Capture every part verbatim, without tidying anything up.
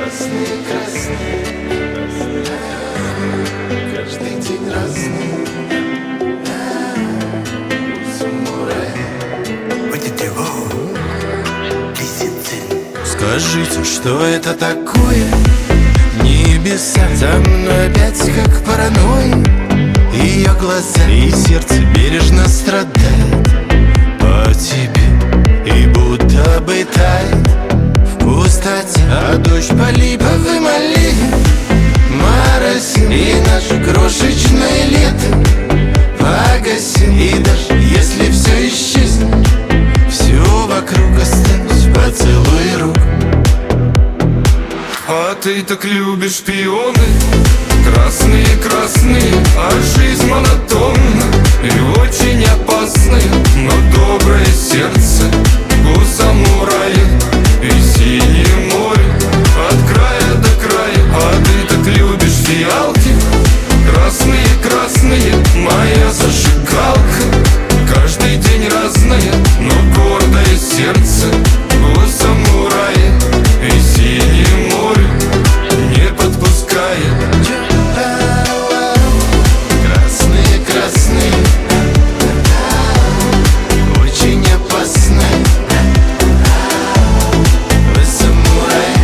Красные, красные, каждый день разный. Скажите, что это такое? Небеса за мной опять как паранойя. Ее глаза и сердце бережно страдает по тебе, и будто бы тает в пустоте. А дождь по липовым аллеям моросил, и наше крошечное лето погасил. И даже если все исчезнет, все вокруг осталось поцелуй рук. А ты так любишь пионы, красные-красные, а жизнь монотонна и очень опасная. Но доброе сердце у самурая и синее море от края до края. А ты так любишь фиалки, красные-красные, моя зажигалка. Каждый день разная, но гордое сердце у самурая и синее море не подпускает. Красные, красные, очень опасные. Вы самурай.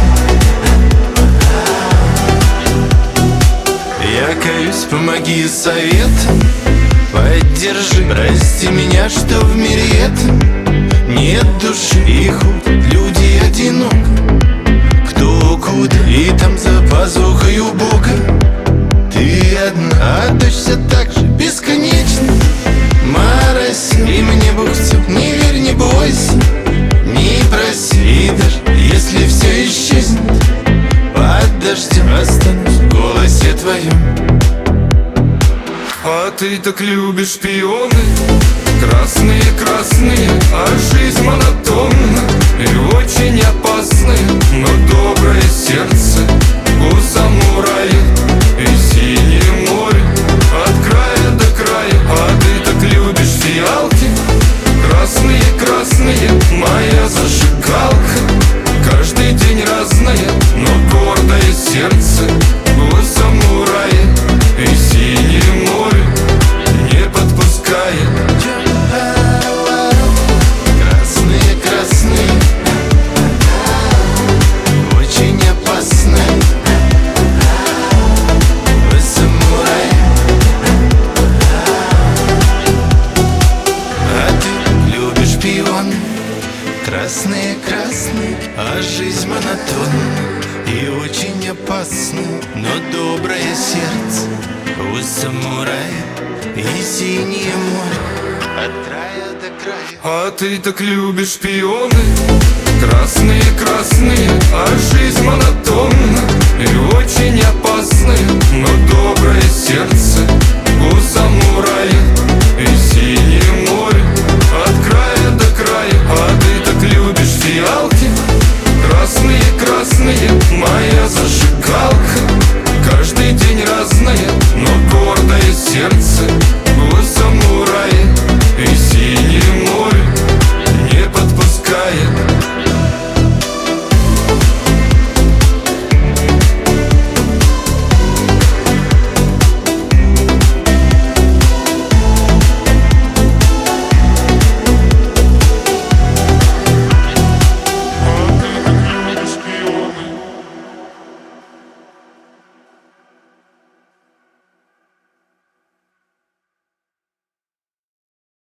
Я каюсь, помоги советом, поддержи, прости меня, что в мире этом нет души и ходят люди одинок. Кто куда, и там за пазухой у Бога ты одна, а дождь все так же бесконечно моросил. И мне Бог все, не верь, не бойся, не проси. И даже если все исчезнет, под дождем останусь в голосе твоем. А ты так любишь пионы, красные-красные, а жизнь монотонна и очень опасная. Но доброе сердце у самурая и синее море от края до края. А ты так любишь фиалки, красные-красные, моя зажигалка. Каждый день разная, но гордое сердце у самурая и синее море не подпускает. Красные, красные, очень опасные. Вы самурай. А ты любишь пион. Красные, красные, а жизнь монотонна и очень опасна. Но доброе сердце у самурая и синее море от края до края. А ты так любишь пионы, красные-красные, а жизнь монотонна и очень опасная. Но доброе сердце у самурая и синее море от края до края. А ты так любишь фиалки, красные-красные, моя зажигалка. Каждый день разная,